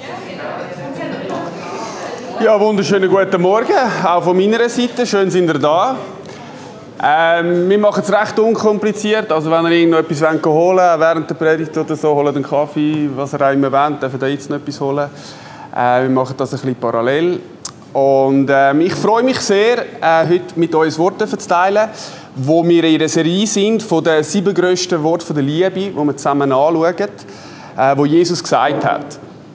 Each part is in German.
Ja, wunderschönen guten Morgen, auch von meiner Seite. Schön, sind ihr da. Wir machen es recht unkompliziert. Also wenn ihr irgendetwas holen wollt, während der Predigt oder so, holt einen Kaffee, was ihr auch immer wollt, dürft ihr jetzt noch etwas holen. Wir machen das ein bisschen parallel. Und ich freue mich sehr, heute mit euch Worte zu teilen, wo wir in einer Serie sind von den 7 grössten Worten der Liebe, die wir zusammen anschauen, wo Jesus gesagt hat.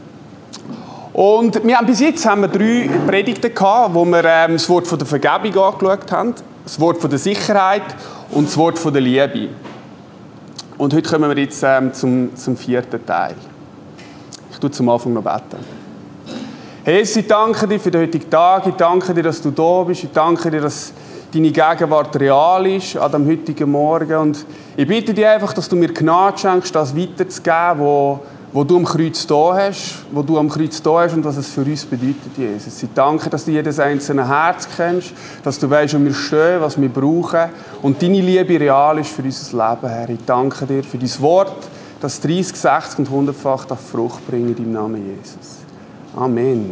Und bis jetzt haben wir 3 Predigten gehabt, wo wir das Wort von der Vergebung angeschaut haben, das Wort von der Sicherheit und das Wort von der Liebe. Und heute kommen wir jetzt zum 4. Teil. Ich tue zum Anfang noch beten. Herr Jesus, ich danke dir für den heutigen Tag. Ich danke dir, dass du da bist. Ich danke dir, dass deine Gegenwart real ist an dem heutigen Morgen. Und ich bitte dich einfach, dass du mir Gnade schenkst, das weiterzugeben, wo du am Kreuz da hast, und was es für uns bedeutet, Jesus. Ich danke, dass du jedes einzelne Herz kennst, dass du weißt, wo wir stehen, was wir brauchen und deine Liebe real ist für unser Leben, Herr. Ich danke dir für dein Wort, das 30, 60 und 100-fach Frucht bringt im Namen Jesus. Amen.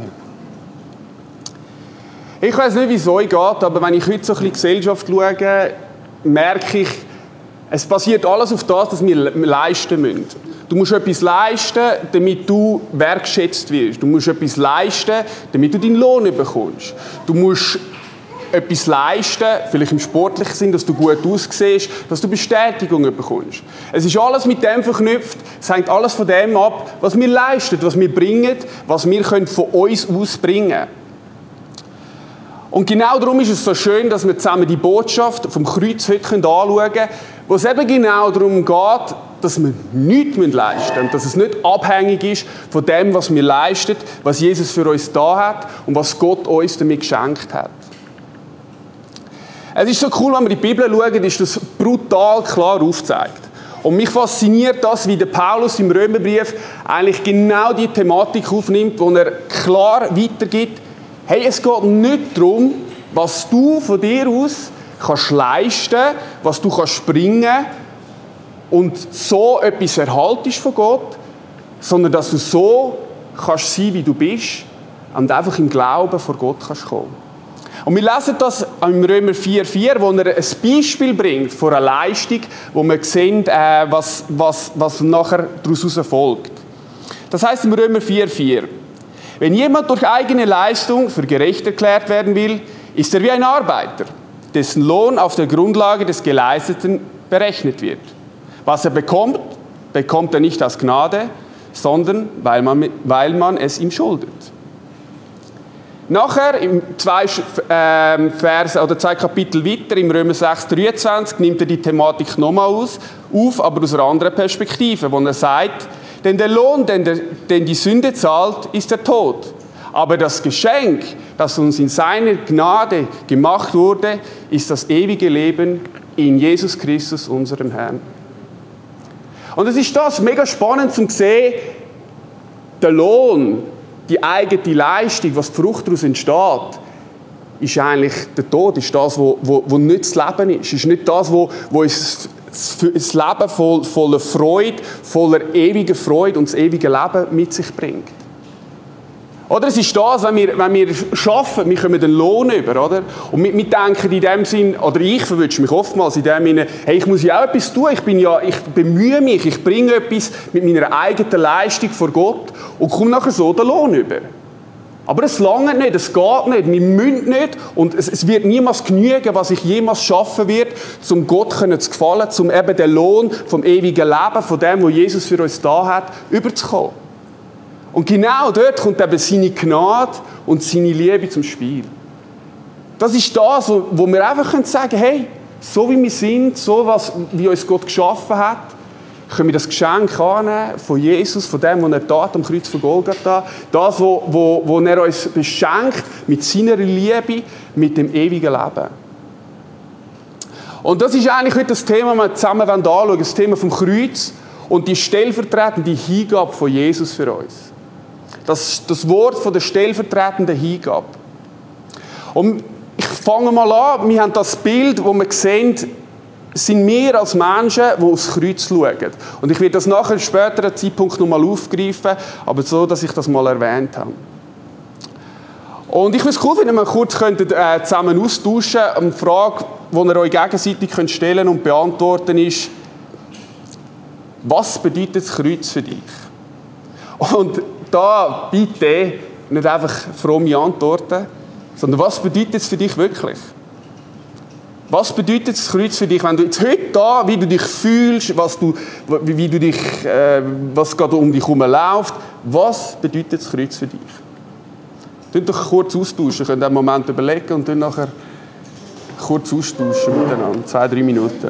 Ich weiss nicht, wie es euch geht, aber wenn ich heute so ein bisschen Gesellschaft schaue, merke ich, es basiert alles auf das, dass wir leisten müssen. Du musst etwas leisten, damit du wertgeschätzt wirst. Du musst etwas leisten, damit du deinen Lohn bekommst. Du musst etwas leisten, vielleicht im sportlichen Sinn, dass du gut aussiehst, dass du Bestätigung bekommst. Es ist alles mit dem verknüpft. Es hängt alles von dem ab, was wir leisten, was wir bringen, was wir von uns aus bringen können. Und genau darum ist es so schön, dass wir zusammen die Botschaft vom Kreuz heute anschauen können, wo es eben genau darum geht, dass wir nichts leisten müssen und dass es nicht abhängig ist von dem, was wir leisten, was Jesus für uns da hat und was Gott uns damit geschenkt hat. Es ist so cool, wenn wir in die Bibel schauen, ist das brutal klar aufgezeigt. Und mich fasziniert das, wie der Paulus im Römerbrief eigentlich genau die Thematik aufnimmt, wo er klar weitergibt, hey, es geht nicht darum, was du von dir aus kannst leisten, was du kannst bringen und so etwas erhaltest von Gott, sondern dass du so kannst sein, wie du bist und einfach im Glauben vor Gott kannst kommen. Und wir lesen das im Römer 4,4, wo er ein Beispiel bringt von einer Leistung, wo wir sehen, was nachher daraus folgt. Das heisst im Römer 4,4, wenn jemand durch eigene Leistung für gerecht erklärt werden will, ist er wie ein Arbeiter, dessen Lohn auf der Grundlage des Geleisteten berechnet wird. Was er bekommt, bekommt er nicht aus Gnade, sondern weil man es ihm schuldet. Nachher, im 2 Kapitel weiter, im Römer 6,23, nimmt er die Thematik nochmal auf, aber aus einer anderen Perspektive, wo er sagt, denn der Lohn, den die Sünde zahlt, ist der Tod. Aber das Geschenk, das uns in seiner Gnade gemacht wurde, ist das ewige Leben in Jesus Christus, unserem Herrn. Und es ist das mega spannend zu sehen, der Lohn, die eigene Leistung, was die Frucht daraus entsteht, ist eigentlich der Tod, ist das, wo nicht das Leben ist. Ist nicht das, wo uns das Leben voller Freude, voller ewiger Freude und das ewige Leben mit sich bringt. Oder es ist das, wenn wir arbeiten, wir kommen den Lohn über, oder? Und wir denken in dem Sinn, oder ich verwünsche mich oftmals in dem Sinne, hey, ich muss ja auch etwas tun, ich bemühe mich, ich bringe etwas mit meiner eigenen Leistung vor Gott und komme nachher so den Lohn über. Aber es langt nicht, es geht nicht, wir müssen nicht und es wird niemals genügen, was ich jemals schaffen wird, um Gott zu gefallen, um eben den Lohn vom ewigen Leben, von dem, was Jesus für uns da hat, überzukommen. Und genau dort kommt eben seine Gnade und seine Liebe zum Spiel. Das ist das, wo wir einfach sagen können, hey, so wie wir sind, wie uns Gott geschaffen hat, können wir das Geschenk annehmen von Jesus, von dem, was er tat am Kreuz von Golgatha. Das, wo er uns beschenkt mit seiner Liebe, mit dem ewigen Leben. Und das ist eigentlich heute das Thema, das wir zusammen anschauen, das Thema vom Kreuz und die stellvertretende Hingabe von Jesus für uns. Das Wort von der stellvertretenden Hingabe. Und ich fange mal an, wir haben das Bild, wo wir sehen, sind wir als Menschen, die aufs Kreuz schauen. Und ich werde das nachher einem späteren Zeitpunkt nochmal aufgreifen, aber so, dass ich das mal erwähnt habe. Und ich würde es cool, wenn wir kurz zusammen austauschen könnten. Eine Frage, die ihr euch gegenseitig stellen und beantworten ist, was bedeutet das Kreuz für dich? Und da bitte nicht einfach fromme Antworten, sondern was bedeutet es für dich wirklich? Was bedeutet das Kreuz für dich, wenn du jetzt heute da, wie du dich fühlst, was gerade um dich herum läuft, was bedeutet das Kreuz für dich? Könnt doch kurz austauschen, könnt einen Moment überlegen und dann nachher kurz austauschen miteinander, 2-3 Minuten.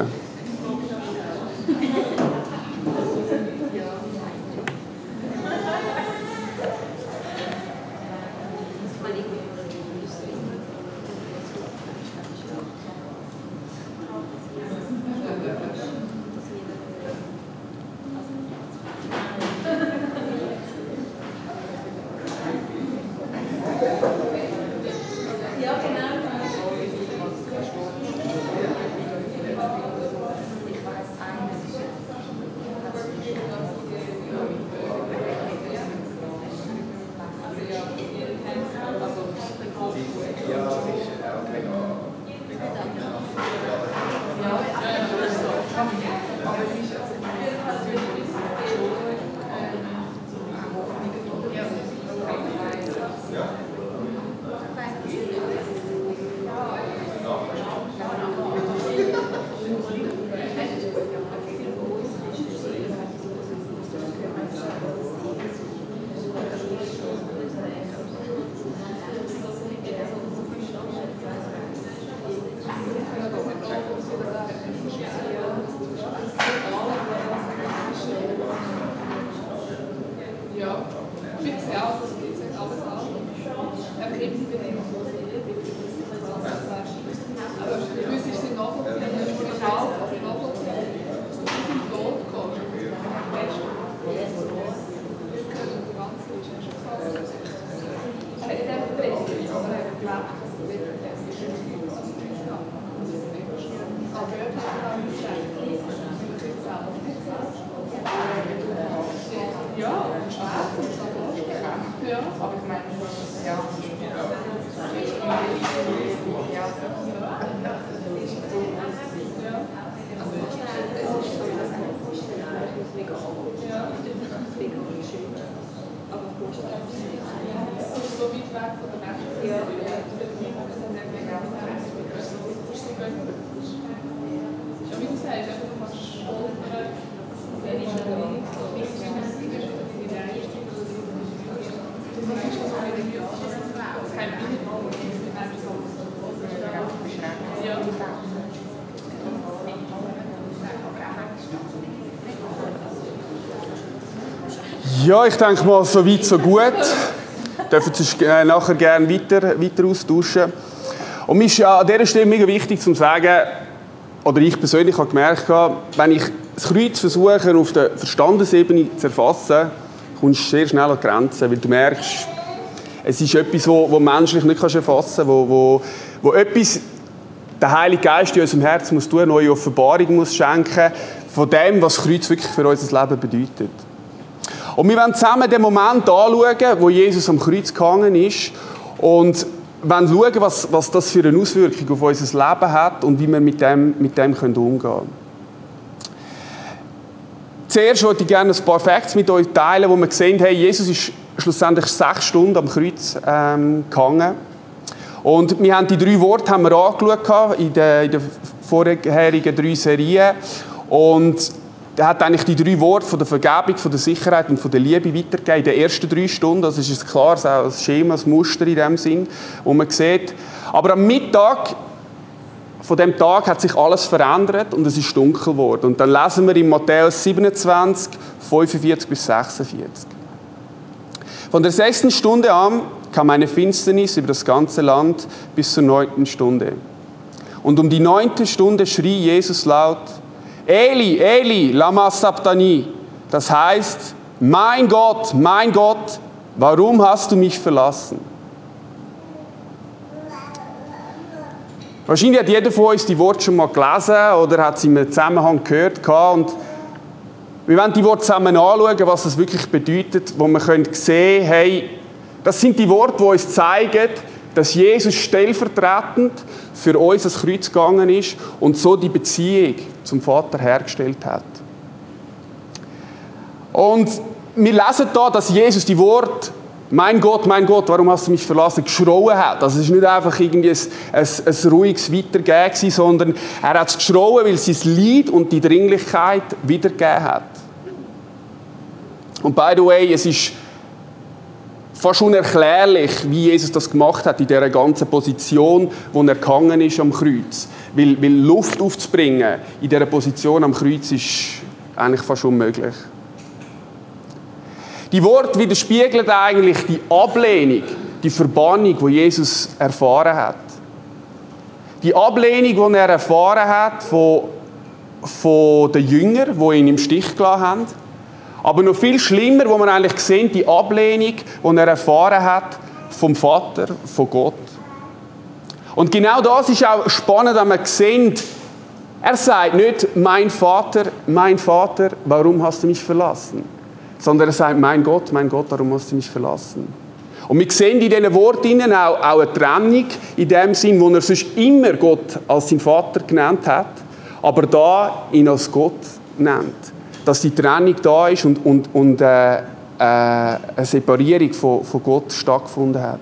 Ja, ich denke mal, so weit, so gut. Dürfen Sie nachher gerne weiter austauschen. Und mir ist ja an dieser Stelle mega wichtig zu sagen, oder ich persönlich habe gemerkt, wenn ich das Kreuz versuche, auf der Verstandesebene zu erfassen, kommst du sehr schnell an Grenzen, weil du merkst, es ist etwas, wo menschlich nicht erfassen kannst, wo etwas der Heilige Geist in unserem Herzen muss tun, eine neue Offenbarung muss schenken von dem, was das Kreuz wirklich für unser Leben bedeutet. Und wir wollen zusammen den Moment anschauen, wo Jesus am Kreuz gehangen ist und wollen schauen, was das für eine Auswirkung auf unser Leben hat und wie wir mit dem umgehen können. Zuerst wollte ich gerne ein paar Facts mit euch teilen, wo wir gesehen haben, Jesus ist schlussendlich 6 Stunden am Kreuz gehangen. Und wir haben die 3 Worte angeschaut in den vorherigen 3 Serien. Und er hat eigentlich die 3 Worte von der Vergebung, von der Sicherheit und von der Liebe weitergegeben in den ersten 3 Stunden. Das ist ein klares ein Schema, ein Muster in dem Sinn, wo man sieht. Aber am Mittag von dem Tag hat sich alles verändert und es ist dunkel geworden. Und dann lesen wir in Matthäus 27, 45 bis 46. Von der 6. Stunde an kam eine Finsternis über das ganze Land bis zur 9. Stunde. Und um die 9. Stunde schrie Jesus laut: Eli, Eli, lama sabachthani. Das heißt, mein Gott, warum hast du mich verlassen? Wahrscheinlich hat jeder von uns die Worte schon mal gelesen oder hat sie in einem Zusammenhang gehört. Und wir wollen die Worte zusammen anschauen, was das wirklich bedeutet, wo wir sehen können, hey, das sind die Worte, die uns zeigen, dass Jesus stellvertretend für uns ans Kreuz gegangen ist und so die Beziehung zum Vater hergestellt hat. Und wir lesen da, dass Jesus die Worte mein Gott, warum hast du mich verlassen?" geschrauen hat. Also es war nicht einfach irgendwie ein ruhiges Weitergehen, sondern er hat es geschrauen, weil es sein Leid und die Dringlichkeit wiedergegeben hat. Und by the way, es ist fast unerklärlich, wie Jesus das gemacht hat in dieser ganzen Position, wo er gehangen ist am Kreuz. Weil Luft aufzubringen in dieser Position am Kreuz ist eigentlich fast unmöglich. Die Worte widerspiegeln eigentlich die Ablehnung, die Verbannung, die Jesus erfahren hat. Die Ablehnung, die er erfahren hat von den Jüngern, die ihn im Stich gelassen haben. Aber noch viel schlimmer, wo man eigentlich sehen, die Ablehnung, die er erfahren hat vom Vater, von Gott. Und genau das ist auch spannend, wenn man sieht, er sagt nicht, mein Vater, warum hast du mich verlassen? Sondern er sagt, mein Gott, warum hast du mich verlassen? Und wir sehen in diesen Worten auch eine Trennung, in dem Sinn, wo er sonst immer Gott als sein Vater genannt hat, aber da ihn als Gott nennt. Dass die Trennung da ist und eine Separierung von Gott stattgefunden hat.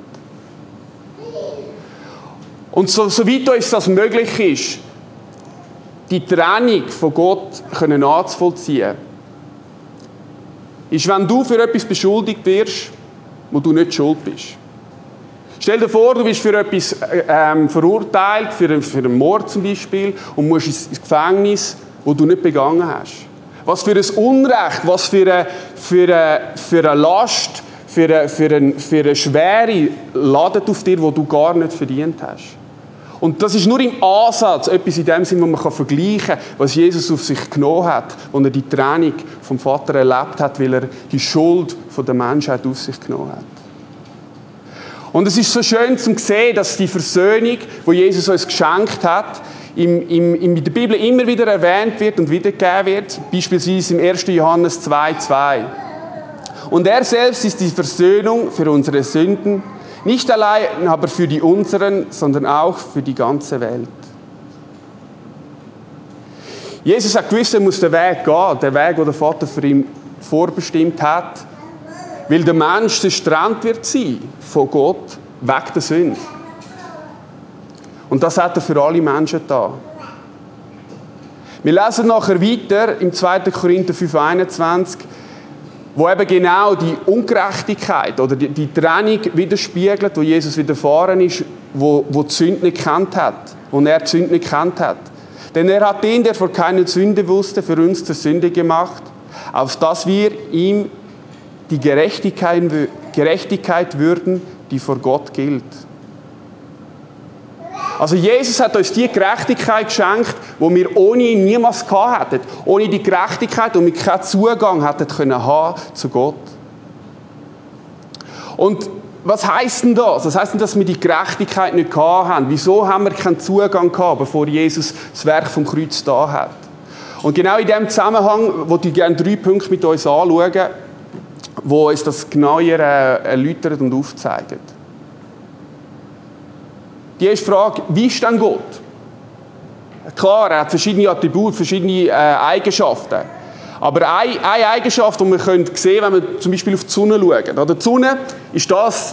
Und soweit uns das möglich ist, die Trennung von Gott nachzuvollziehen, ist, wenn du für etwas beschuldigt wirst, wo du nicht schuld bist. Stell dir vor, du bist für etwas verurteilt, für einen Mord zum Beispiel, und musst ins Gefängnis, wo du nicht begangen hast. Was für ein Unrecht, was für eine Last, für eine Schwere ladet auf dir, die du gar nicht verdient hast. Und das ist nur im Ansatz etwas in dem Sinn, wo man vergleichen kann, was Jesus auf sich genommen hat, als er die Trennung vom Vater erlebt hat, weil er die Schuld der Menschheit auf sich genommen hat. Und es ist so schön zu sehen, dass die Versöhnung, die Jesus uns geschenkt hat, in der Bibel immer wieder erwähnt wird und wiedergegeben wird, beispielsweise im 1. Johannes 2,2. Und er selbst ist die Versöhnung für unsere Sünden, nicht allein aber für die unseren, sondern auch für die ganze Welt. Jesus hat gewusst, er muss den Weg gehen, den Weg, den der Vater für ihn vorbestimmt hat, weil der Mensch getrennt wird sein von Gott wegen der Sünde. Und das hat er für alle Menschen da. Wir lesen nachher weiter im 2. Korinther 5,21, wo eben genau die Ungerechtigkeit oder die Trennung widerspiegelt, wo Jesus widerfahren ist, wo die Sünde nicht gekannt hat, wo er die Sünde nicht gekannt hat. Denn er hat den, der vor keiner Sünde wusste, für uns zur Sünde gemacht, auf dass wir ihm die Gerechtigkeit würden, die vor Gott gilt. Also Jesus hat uns die Gerechtigkeit geschenkt, die wir ohne ihn niemals gehabt hätten. Ohne die Gerechtigkeit, und wir keinen Zugang hätten können haben zu Gott. Und was heisst denn das? Was heisst denn, dass wir die Gerechtigkeit nicht gehabt haben? Wieso haben wir keinen Zugang gehabt, bevor Jesus das Werk vom Kreuz da hat? Und genau in diesem Zusammenhang möchte ich gerne 3 Punkte mit uns anschauen, die uns das genauer erläutern und aufzeigen. Die erste Frage, wie ist denn Gott? Klar, er hat verschiedene Attribute, verschiedene Eigenschaften. Aber eine Eigenschaft, die wir sehen können, wenn wir zum Beispiel auf die Sonne schauen. Die Sonne ist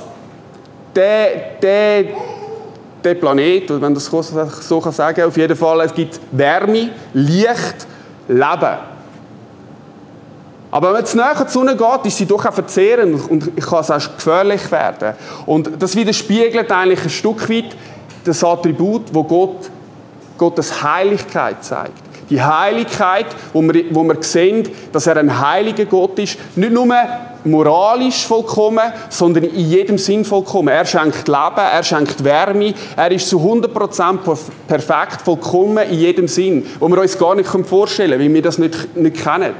der Planet, wenn man das so sagen kann. Auf jeden Fall, es gibt Wärme, Licht, Leben. Aber wenn man zu nahe an die Sonne geht, ist sie doch auch verzehrend und kann es auch gefährlich werden. Und das widerspiegelt eigentlich ein Stück weit das Attribut, wo Gottes Heiligkeit zeigt. Die Heiligkeit, wo wir sehen, dass er ein heiliger Gott ist, nicht nur moralisch vollkommen, sondern in jedem Sinn vollkommen. Er schenkt Leben, er schenkt Wärme, er ist zu 100% perfekt, vollkommen in jedem Sinn, wo wir uns gar nicht vorstellen können, weil wir das nicht kennen.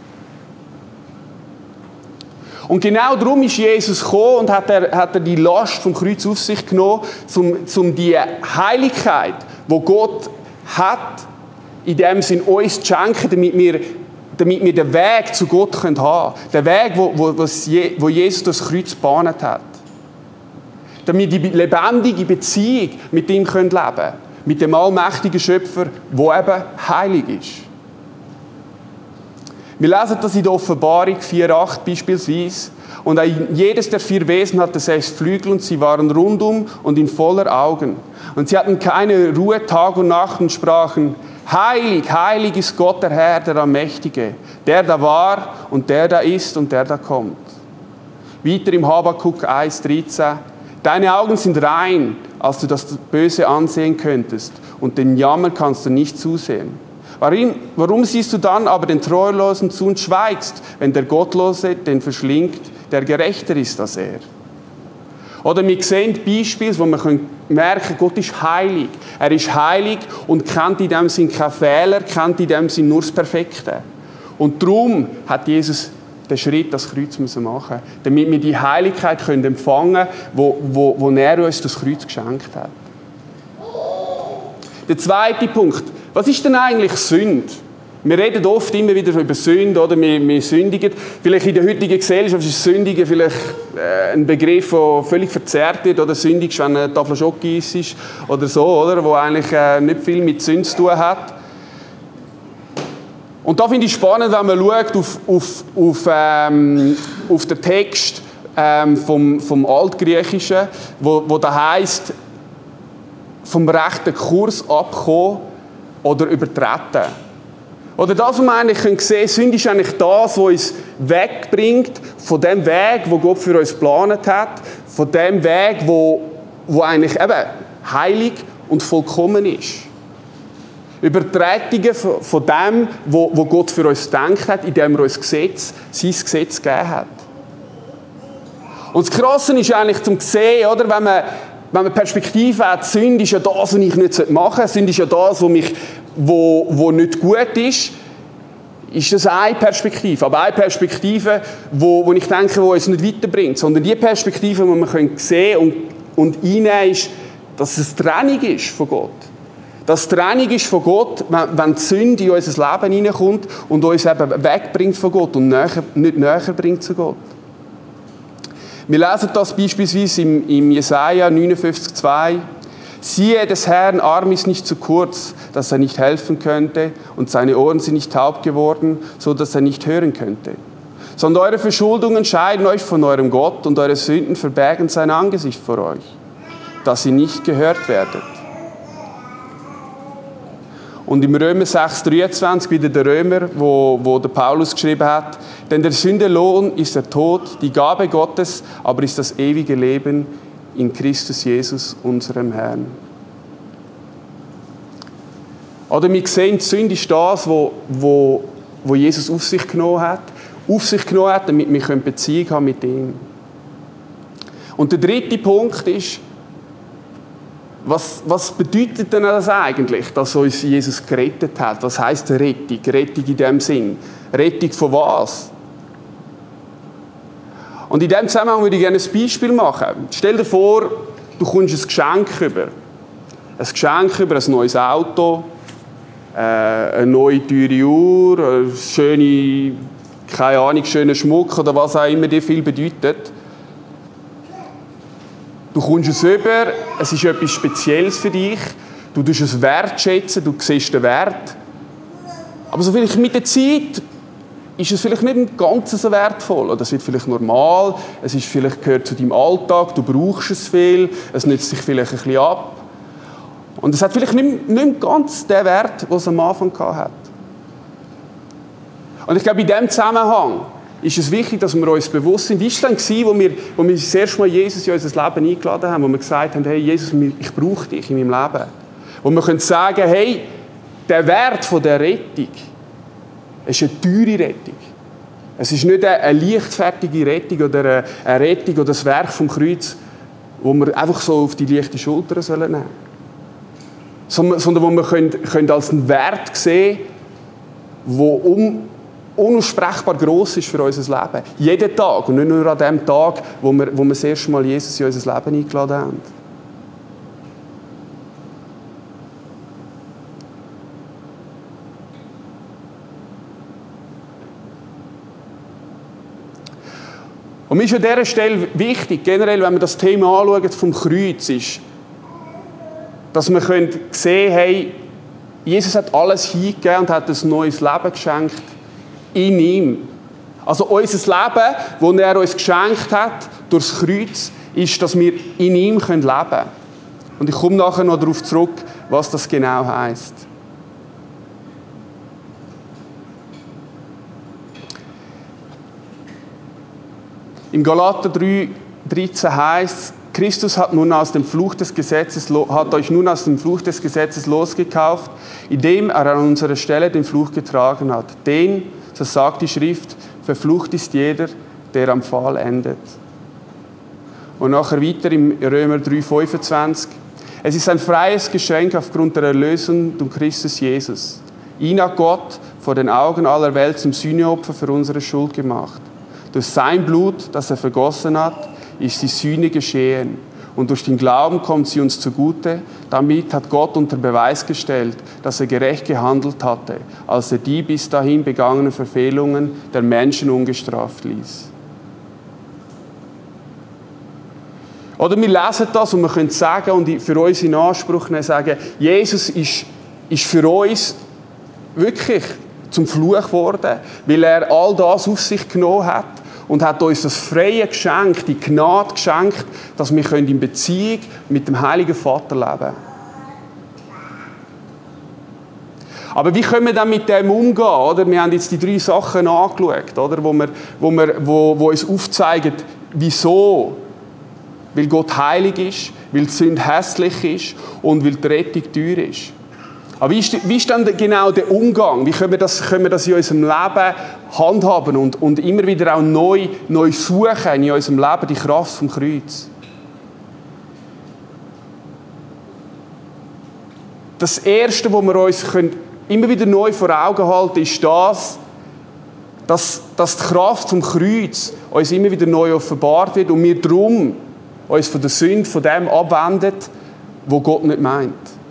Und genau darum ist Jesus gekommen und hat er die Last vom Kreuz auf sich genommen, um die Heiligkeit, wo Gott hat, in dem Sinn uns zu schenken, damit wir den Weg zu Gott haben können. Den Weg, wo Jesus das Kreuz gebahnt hat. Damit wir die lebendige Beziehung mit ihm leben können. Mit dem allmächtigen Schöpfer, der eben heilig ist. Wir lesen das in der Offenbarung 4,8 beispielsweise. Und jedes der 4 Wesen hatte 6 Flügel und sie waren rundum und in voller Augen. Und sie hatten keine Ruhe Tag und Nacht und sprachen: Heilig, heilig ist Gott der Herr, der Allmächtige, der da war und der da ist und der da kommt. Weiter im Habakuk 1,13: Deine Augen sind rein, als du das Böse ansehen könntest, und den Jammer kannst du nicht zusehen. Warum siehst du dann aber den Treulosen zu und schweigst, wenn der Gottlose den verschlingt, der gerechter ist als er? Oder wir sehen Beispiele, wo wir merken können, Gott ist heilig. Er ist heilig und kennt in dem Sinn keine Fehler, kennt in dem Sinn nur das Perfekte. Und darum hat Jesus den Schritt, das Kreuz machen müssen, damit wir die Heiligkeit empfangen können, wo er uns das Kreuz geschenkt hat. Der zweite Punkt: Was ist denn eigentlich Sünde? Wir reden oft immer wieder über Sünde, oder? Wir sündigen. Vielleicht in der heutigen Gesellschaft ist Sündigen vielleicht ein Begriff, der völlig verzerrt wird. Oder sündigst, wenn eine Tafel Schoki ist oder so, oder? Wo eigentlich nicht viel mit Sünde zu tun hat. Und da finde ich spannend, wenn man schaut auf den Text vom Altgriechischen, wo da heisst, vom rechten Kurs abkommen oder übertreten. Oder das, was wir eigentlich sehen können, Sünde ist eigentlich das, was uns wegbringt von dem Weg, den Gott für uns geplant hat, von dem Weg, wo eigentlich eben heilig und vollkommen ist. Übertretungen von dem, wo Gott für uns gedacht hat, indem er uns sein Gesetz gegeben hat. Und das Krasse ist eigentlich zum sehen, oder, wenn man Perspektive hat, Sünde ist ja das, was ich nicht machen sollte. Sünde ist ja das, was nicht gut ist. Ist das eine Perspektive. Aber eine Perspektive, wo ich denke, die uns nicht weiterbringt. Sondern die Perspektive, die wir sehen und einnehmen, ist, dass es Trennung ist von Gott. Dass es Trennung ist von Gott, wenn die Sünde in unser Leben hineinkommt und uns eben wegbringt von Gott und nicht näher bringt zu Gott. Wir lesen das beispielsweise im Jesaja 59,2. Siehe, des Herrn Arm ist nicht zu kurz, dass er nicht helfen könnte, und seine Ohren sind nicht taub geworden, so dass er nicht hören könnte. Sondern eure Verschuldungen scheiden euch von eurem Gott, und eure Sünden verbergen sein Angesicht vor euch, dass ihr nicht gehört werdet. Und im Römer 6,23 wieder der Römer, wo der Paulus geschrieben hat: Denn der Sündenlohn ist der Tod, die Gabe Gottes aber ist das ewige Leben in Christus Jesus, unserem Herrn. Oder wir sehen, die Sünde ist das, wo Jesus auf sich genommen hat. Auf sich genommen hat, damit wir Beziehung haben mit ihm. Und der dritte Punkt ist, was bedeutet denn das eigentlich, dass uns Jesus gerettet hat? Was heisst Rettung? Rettung in dem Sinn. Rettung von was? Und in diesem Zusammenhang würde ich gerne ein Beispiel machen. Stell dir vor, du kommst ein Geschenk über. Ein Geschenk über ein neues Auto, eine neue teure Uhr, eine schöne, keine Ahnung, schöner Schmuck oder was auch immer dir viel bedeutet. Du kommst es über, es ist etwas Spezielles für dich, du tust es wertschätzen, du siehst den Wert. Aber so vielleicht mit der Zeit ist es vielleicht nicht im Ganzen so wertvoll. Oder es wird vielleicht normal, es ist vielleicht gehört zu deinem Alltag, du brauchst es viel, es nützt sich vielleicht ein bisschen ab. Und es hat vielleicht nicht ganz den Wert, den es am Anfang hatte. Und ich glaube, in diesem Zusammenhang ist es wichtig, dass wir uns bewusst sind, wie war es denn, wo wir das erste Mal Jesus in unser Leben eingeladen haben, wo wir gesagt haben, hey Jesus, ich brauche dich in meinem Leben. Wo wir können sagen, hey, der Wert von der Rettung ist eine teure Rettung. Es ist nicht eine leichtfertige Rettung oder eine Rettung oder das Werk vom Kreuz, wo wir einfach so auf die leichte Schulter nehmen sollen. Sondern wo wir können als einen Wert sehen, der unaussprechbar gross ist für unser Leben. Jeden Tag und nicht nur an dem Tag, wo wir das erste Mal Jesus in unser Leben eingeladen haben. Und mir ist an dieser Stelle wichtig, generell, wenn wir das Thema anschauen vom Kreuz, ist, dass wir sehen können, hey, Jesus hat alles hingegeben und hat ein neues Leben geschenkt in ihm. Also unser Leben, das er uns geschenkt hat, durchs Kreuz, ist, dass wir in ihm leben können. Und ich komme nachher noch darauf zurück, was das genau heisst. Im Galater 3,13 heisst, Christus hat euch nun aus dem Fluch des Gesetzes losgekauft, indem er an unserer Stelle den Fluch getragen hat. Denn, so sagt die Schrift, verflucht ist jeder, der am Pfahl endet. Und nachher weiter im Römer 3,25. Es ist ein freies Geschenk aufgrund der Erlösung durch Christus Jesus. Ihn hat Gott vor den Augen aller Welt zum Sühneopfer für unsere Schuld gemacht. Durch sein Blut, das er vergossen hat, ist die Sühne geschehen. Und durch den Glauben kommt sie uns zugute. Damit hat Gott unter Beweis gestellt, dass er gerecht gehandelt hatte, als er die bis dahin begangenen Verfehlungen der Menschen ungestraft ließ. Oder wir lesen das und wir können sagen und für uns in Anspruch nehmen, sagen, Jesus ist für uns wirklich zum Fluch geworden, weil er all das auf sich genommen hat und hat uns das freie Geschenk, die Gnade geschenkt, dass wir in Beziehung mit dem Heiligen Vater leben können. Aber wie können wir dann mit dem umgehen? Oder? Wir haben jetzt die 3 Sachen angeschaut, oder? Wo uns aufzeigen, wieso. Weil Gott heilig ist, weil die Sünde hässlich ist und weil die Rettung teuer ist. Aber wie ist dann genau der Umgang? Wie können wir das in unserem Leben handhaben und immer wieder auch neu suchen in unserem Leben die Kraft vom Kreuz? Das Erste, was wir uns immer wieder neu vor Augen halten können, ist dass die Kraft vom Kreuz uns immer wieder neu offenbart wird und wir darum uns von der Sünde, von dem abwendet, was Gott nicht meint.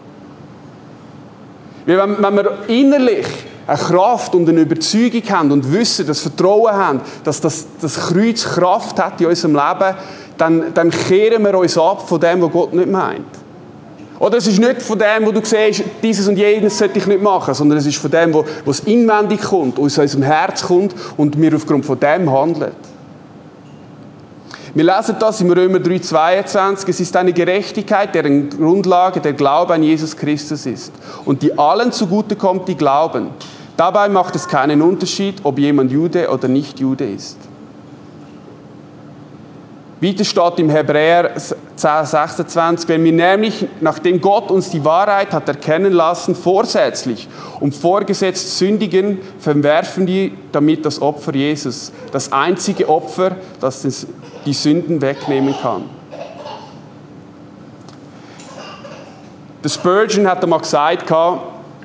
Weil wenn wir innerlich eine Kraft und eine Überzeugung haben und wissen, das Vertrauen haben, dass das Kreuz Kraft hat in unserem Leben, dann kehren wir uns ab von dem, was Gott nicht meint. Oder es ist nicht von dem, wo du siehst, dieses und jenes sollte ich nicht machen, sondern es ist von dem, was inwendig kommt, aus unserem Herz kommt und wir aufgrund von dem handeln. Wir lesen das im Römer 3,22. Es ist eine Gerechtigkeit, deren Grundlage der Glaube an Jesus Christus ist und die allen zugute kommt, die glauben. Dabei macht es keinen Unterschied, ob jemand Jude oder nicht Jude ist. Weiter steht im Hebräer 10,26, wenn wir nämlich, nachdem Gott uns die Wahrheit hat erkennen lassen, vorsätzlich und vorgesetzt sündigen, verwerfen wir damit das Opfer Jesus, das einzige Opfer, das die Sünden wegnehmen kann. Der Spurgeon hat einmal gesagt, schau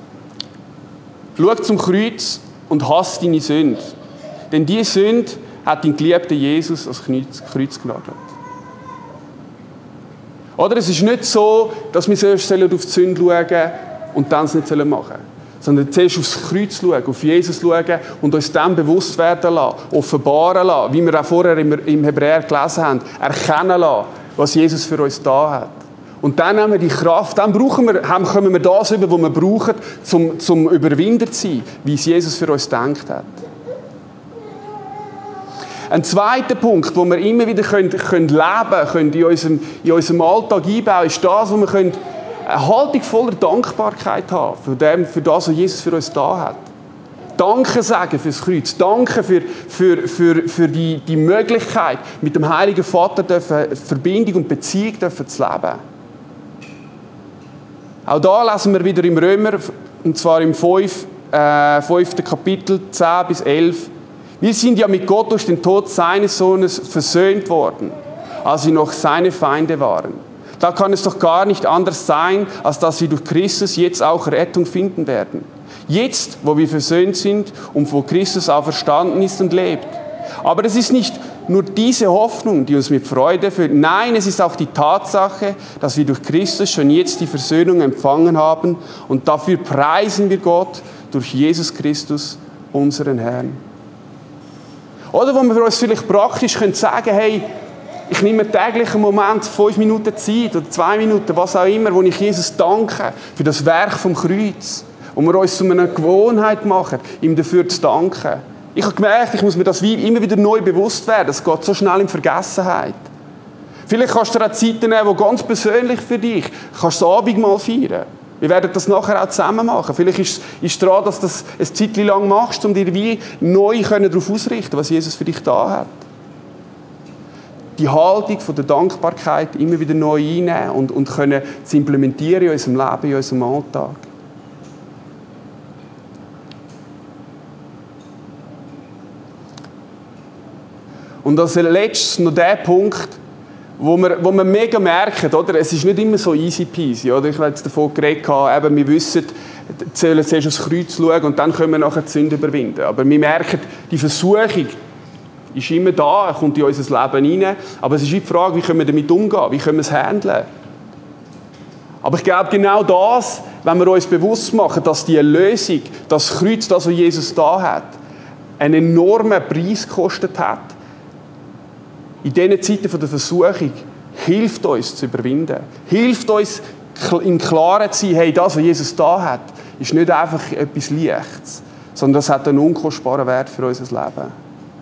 zum Kreuz und hasse deine Sünde. Denn diese Sünde hat den geliebten Jesus ans Kreuz genagelt. Oder es ist nicht so, dass wir zuerst auf die Sünde schauen und dann es nicht machen sollen. Sondern zuerst aufs Kreuz schauen, auf Jesus schauen und uns dann bewusst werden lassen, offenbaren lassen, wie wir auch vorher im Hebräer gelesen haben, erkennen lassen, was Jesus für uns da hat. Und dann haben wir die Kraft, dann kommen wir das über, was wir brauchen, zum Überwinder zu sein, wie es Jesus für uns gedacht hat. Ein zweiter Punkt, wo wir immer wieder leben können, in unserem Alltag einbauen, ist das, wo wir eine Haltung voller Dankbarkeit haben für das, was Jesus für uns da hat. Danke sagen fürs Kreuz. Danke für die Möglichkeit, mit dem Heiligen Vater Verbindung und Beziehung zu leben. Auch da lesen wir wieder im Römer, und zwar im 5. Kapitel 10 bis 11. Wir sind ja mit Gott durch den Tod seines Sohnes versöhnt worden, als wir noch seine Feinde waren. Da kann es doch gar nicht anders sein, als dass wir durch Christus jetzt auch Rettung finden werden. Jetzt, wo wir versöhnt sind und wo Christus auferstanden ist und lebt. Aber es ist nicht nur diese Hoffnung, die uns mit Freude füllt. Nein, es ist auch die Tatsache, dass wir durch Christus schon jetzt die Versöhnung empfangen haben und dafür preisen wir Gott durch Jesus Christus, unseren Herrn. Oder wo wir für uns vielleicht praktisch sagen können, hey, ich nehme täglich einen Moment, 5 Minuten Zeit oder 2 Minuten, was auch immer, wo ich Jesus danke für das Werk vom Kreuz. Und wir uns zu einer Gewohnheit machen, ihm dafür zu danken. Ich habe gemerkt, ich muss mir das immer wieder neu bewusst werden. Es geht so schnell in Vergessenheit. Vielleicht kannst du dir auch Zeiten nehmen, die ganz persönlich für dich, kannst du das Abendmahl feiern. Wir werden das nachher auch zusammen machen. Vielleicht ist es daran, dass du das ein Zeitchen lang machst, um dir wie neu darauf ausrichten, was Jesus für dich da hat. Die Haltung von der Dankbarkeit immer wieder neu einnehmen und können zu implementieren in unserem Leben, in unserem Alltag. Und als letztes noch der Punkt, wo wir mega merken, oder? Es ist nicht immer so easy peasy, oder? Ich habe jetzt davon geredet, eben, wir wissen, wir sollen zuerst aufs Kreuz schauen und dann können wir nachher die Sünde überwinden. Aber wir merken, die Versuchung ist immer da, er kommt in unser Leben rein. Aber es ist die Frage, wie können wir damit umgehen, wie können wir es handeln. Aber ich glaube, genau das, wenn wir uns bewusst machen, dass die Erlösung, das Kreuz, das, was Jesus da hat, einen enormen Preis gekostet hat, in diesen Zeiten der Versuchung hilft uns zu überwinden. Hilft uns, im Klaren zu sein, hey, das, was Jesus da hat, ist nicht einfach etwas Leichtes, sondern das hat einen unkostbaren Wert für unser Leben.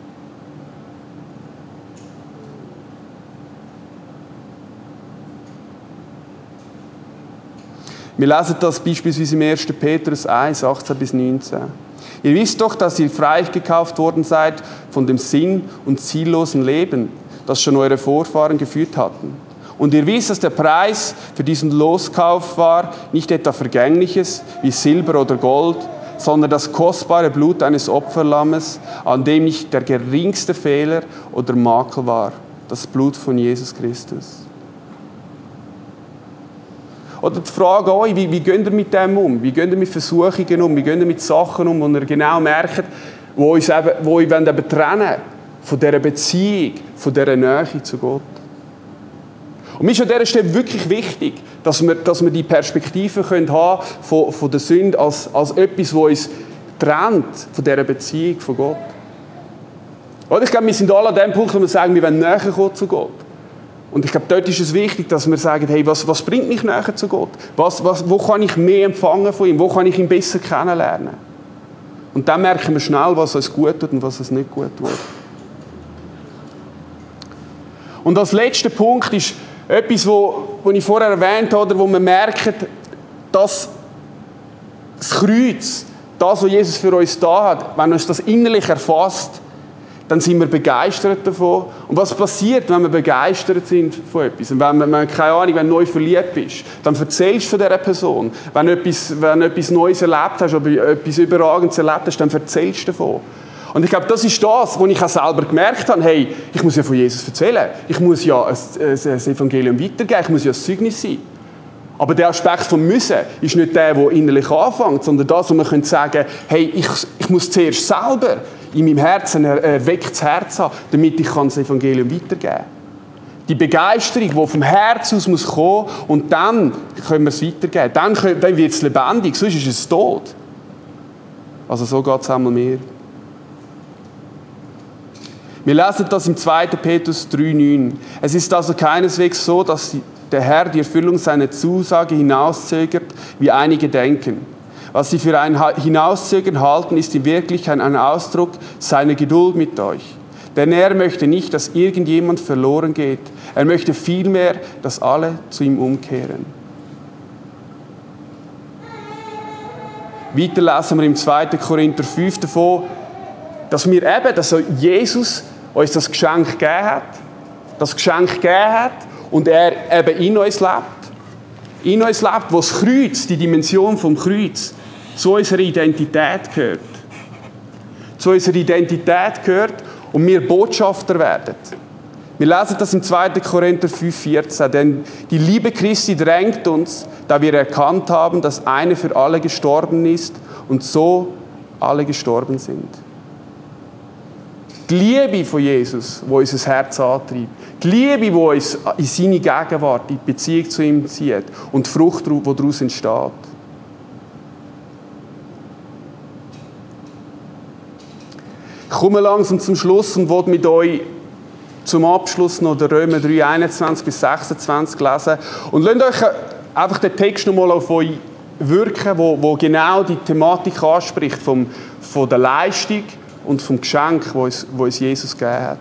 Wir lesen das beispielsweise im 1. Petrus 1, 18 bis 19. Ihr wisst doch, dass ihr freigekauft worden seid von dem sinn- und ziellosen Leben, das schon eure Vorfahren geführt hatten. Und ihr wisst, dass der Preis für diesen Loskauf war nicht etwa Vergängliches wie Silber oder Gold, sondern das kostbare Blut eines Opferlammes, an dem nicht der geringste Fehler oder Makel war, das Blut von Jesus Christus. Oder die Frage euch, wie geht ihr mit dem um? Wie geht ihr mit Versuchungen um? Wie geht ihr mit Sachen um, wo ihr genau merkt, wo euch eben trennen von dieser Beziehung, von dieser Nähe zu Gott? Und mir ist an dieser Stelle wirklich wichtig, dass wir die Perspektive haben können von der Sünde als etwas, das uns trennt von dieser Beziehung von Gott. Oder ich glaube, wir sind alle an dem Punkt, wo wir sagen, wir wollen näher kommen zu Gott. Und ich glaube, dort ist es wichtig, dass wir sagen, hey, was bringt mich näher zu Gott? Wo kann ich mehr empfangen von ihm? Wo kann ich ihn besser kennenlernen? Und dann merken wir schnell, was uns gut tut und was uns nicht gut tut. Und als letzter Punkt ist etwas, was ich vorher erwähnt habe, wo wir merken, dass das Kreuz, das, was Jesus für uns da hat, wenn uns das innerlich erfasst, dann sind wir begeistert davon. Und was passiert, wenn wir begeistert sind von etwas? Und wenn du neu verliebt bist, dann erzählst du von dieser Person. Wenn du etwas Neues erlebt hast, oder etwas Überragendes erlebt hast, dann erzählst du davon. Und ich glaube, das ist das, was ich auch selber gemerkt habe. Hey, ich muss ja von Jesus erzählen. Ich muss ja ein Evangelium weitergeben. Ich muss ja ein Zeugnis sein. Aber der Aspekt vom Müssen ist nicht der innerlich anfängt, sondern das, wo man sagen können, hey, ich muss zuerst selber in meinem Herzen ein erwecktes Herz haben, damit ich das Evangelium weitergeben kann. Die Begeisterung, die vom Herz aus muss kommen, und dann können wir es weitergeben. Dann wird es lebendig, sonst ist es tot. Also so geht es einmal mehr. Wir lesen das im 2. Petrus 3,9. Es ist also keineswegs so, dass der Herr die Erfüllung seiner Zusage hinauszögert, wie einige denken. Was sie für ein Hinauszögern halten, ist in Wirklichkeit ein Ausdruck seiner Geduld mit euch. Denn er möchte nicht, dass irgendjemand verloren geht. Er möchte vielmehr, dass alle zu ihm umkehren. Weiter lesen wir im 2. Korinther 5 davon, dass Jesus uns das Geschenk gegeben hat. Das Geschenk gegeben hat und er eben in uns lebt. In uns lebt, wo das Kreuz, die Dimension vom Kreuz, zu unserer Identität gehört. Zu unserer Identität gehört und wir Botschafter werden. Wir lesen das im 2. Korinther 5,14. Denn die Liebe Christi drängt uns, da wir erkannt haben, dass einer für alle gestorben ist und so alle gestorben sind. Die Liebe von Jesus, die unser Herz antreibt. Die Liebe, die uns in seine Gegenwart, in die Beziehung zu ihm zieht. Und die Frucht, die daraus entsteht. Ich komme langsam zum Schluss und will mit euch zum Abschluss noch den Römer 3, 21 bis 26 lesen. Und lasst euch einfach den Text noch mal auf euch wirken, wo genau die Thematik anspricht, von der Leistung und vom Geschenk, wo uns Jesus gegeben hat.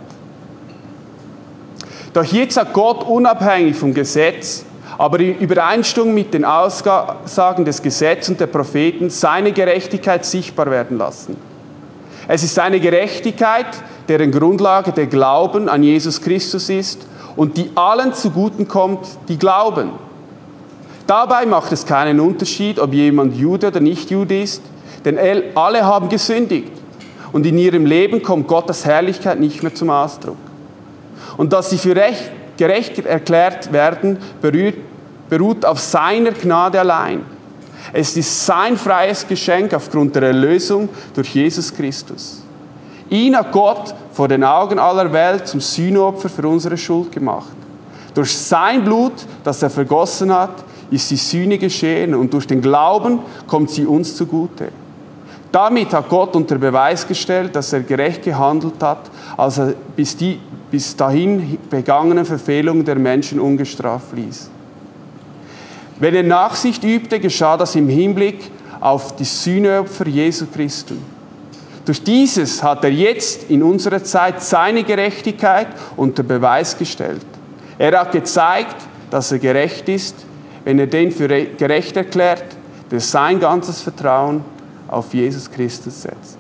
Doch jetzt hat Gott unabhängig vom Gesetz, aber in Übereinstimmung mit den Aussagen des Gesetzes und der Propheten seine Gerechtigkeit sichtbar werden lassen. Es ist eine Gerechtigkeit, deren Grundlage der Glauben an Jesus Christus ist und die allen zuguten kommt, die glauben. Dabei macht es keinen Unterschied, ob jemand Jude oder nicht Jude ist, denn alle haben gesündigt und in ihrem Leben kommt Gottes Herrlichkeit nicht mehr zum Ausdruck. Und dass sie für gerecht erklärt werden, beruht auf seiner Gnade allein. Es ist sein freies Geschenk aufgrund der Erlösung durch Jesus Christus. Ihn hat Gott vor den Augen aller Welt zum Sühneopfer für unsere Schuld gemacht. Durch sein Blut, das er vergossen hat, ist die Sühne geschehen und durch den Glauben kommt sie uns zugute. Damit hat Gott unter Beweis gestellt, dass er gerecht gehandelt hat, als er bis dahin begangenen Verfehlungen der Menschen ungestraft ließ. Wenn er Nachsicht übte, geschah das im Hinblick auf die Sühneopfer Jesu Christi. Durch dieses hat er jetzt in unserer Zeit seine Gerechtigkeit unter Beweis gestellt. Er hat gezeigt, dass er gerecht ist, wenn er den für gerecht erklärt, der sein ganzes Vertrauen auf Jesus Christus setzt.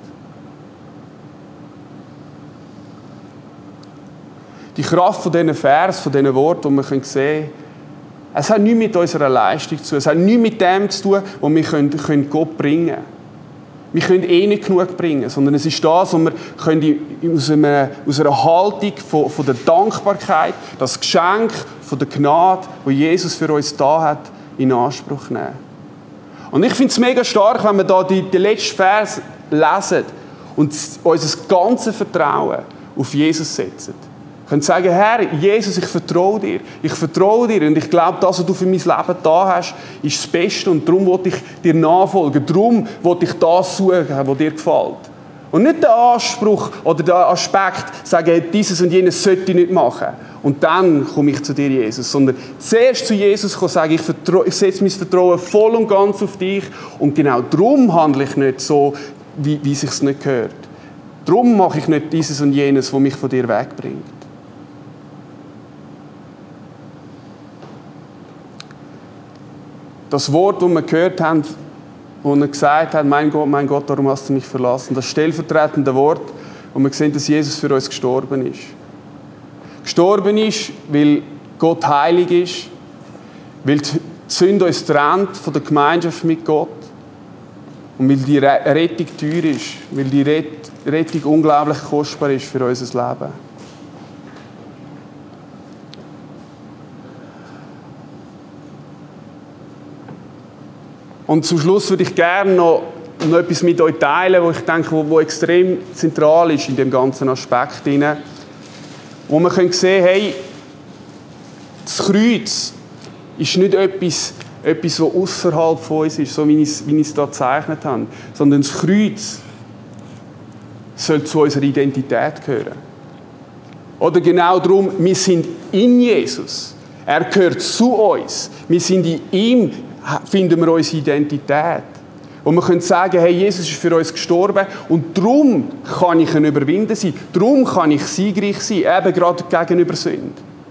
Die Kraft von diesen Vers, von diesen Worten, die wir sehen können, es hat nichts mit unserer Leistung zu tun. Es hat nichts mit dem zu tun, was wir Gott bringen können. Wir können nicht genug bringen, sondern es ist das, was wir aus einer Haltung von der Dankbarkeit, das Geschenk von der Gnade, das Jesus für uns da hat, in Anspruch nehmen. Und ich finde es mega stark, wenn wir da die letzten Vers lesen und unser ganzes Vertrauen auf Jesus setzen. Wir können sagen, Herr, Jesus, ich vertraue dir. Ich vertraue dir und ich glaube, das, was du für mein Leben da hast, ist das Beste und darum will ich dir nachfolgen. Darum will ich das suchen, was dir gefällt. Und nicht den Anspruch oder den Aspekt, sagen, dieses und jenes sollte ich nicht machen. Und dann komme ich zu dir, Jesus. Sondern zuerst zu Jesus kommen, sagen, ich setze mein Vertrauen voll und ganz auf dich. Und genau darum handle ich nicht so, wie es sich nicht gehört. Darum mache ich nicht dieses und jenes, was mich von dir wegbringt. Das Wort, das wir gehört haben, wo er gesagt hat, mein Gott, warum hast du mich verlassen? Das stellvertretende Wort, wo wir sehen, dass Jesus für uns gestorben ist. Gestorben ist, weil Gott heilig ist, weil die Sünde uns trennt von der Gemeinschaft mit Gott und weil die Rettung teuer ist, weil die Rettung unglaublich kostbar ist für unser Leben. Und zum Schluss würde ich gerne noch etwas mit euch teilen, wo ich denke, wo extrem zentral ist in dem ganzen Aspekt. Wo wir sehen können, hey, das Kreuz ist nicht etwas, das außerhalb von uns ist, so wie ich es hier gezeichnet habe. Sondern das Kreuz soll zu unserer Identität gehören. Oder genau darum, wir sind in Jesus. Er gehört zu uns. Wir sind in ihm, finden wir unsere Identität. Und wir können sagen, hey, Jesus ist für uns gestorben und darum kann ich ein Überwinder sein. Darum kann ich siegreich sein, eben gerade gegenüber Sünde.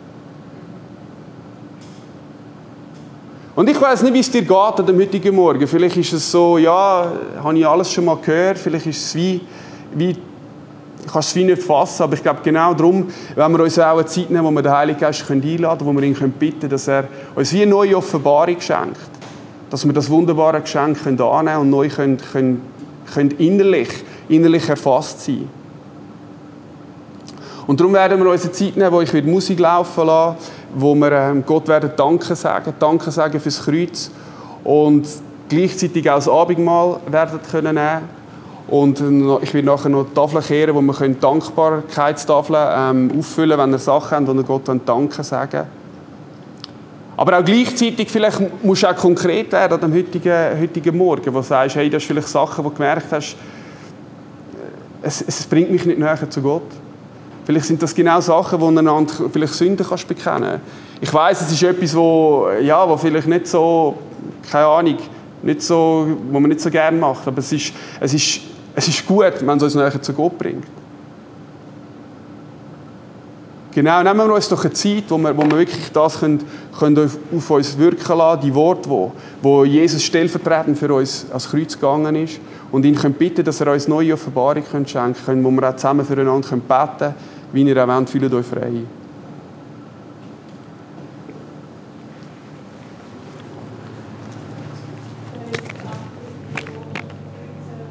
Und ich weiss nicht, wie es dir geht an dem heutigen Morgen. Vielleicht ist es so, ja, habe ich alles schon mal gehört. Vielleicht ist es wie kannst es wie nicht fassen. Aber ich glaube, genau darum, wenn wir uns auch eine Zeit nehmen, wo wir den Heiligen Geist einladen können, wo wir ihn bitten können, dass er uns wie eine neue Offenbarung schenkt. Dass wir das wunderbare Geschenk annehmen können und neu können innerlich erfasst sein. Und darum werden wir uns eine Zeit nehmen, wo ich Musik laufen lasse, wo wir Gott werden Danke sagen fürs Kreuz und gleichzeitig auch das Abendmahl werden können nehmen. Und ich werde nachher noch die Tafel kehren, wo wir Dankbarkeitstafeln auffüllen können, wenn ihr Sachen habt, wo ihr Gott Danke sagen. Aber auch gleichzeitig, vielleicht musst du auch konkret werden an dem heutigen Morgen, wo du sagst, hey, das ist vielleicht Sachen, wo du gemerkt hast, es bringt mich nicht näher zu Gott. Vielleicht sind das genau Sachen, wo einander vielleicht Sünden kannst bekennen. Ich weiss, es ist etwas, wo vielleicht nicht so, keine Ahnung, nicht so, wo man nicht so gerne macht. Aber es ist gut, wenn es uns näher zu Gott bringt. Genau, nehmen wir uns doch eine Zeit, wo wir wirklich das können auf uns wirken lassen, die Worte, wo Jesus stellvertretend für uns ans Kreuz gegangen ist, und ihn können bitten, dass uns neue Offenbarung schenken können, wo wir auch zusammen füreinander beten können, wie ihr auch wollt, fühlt euch frei.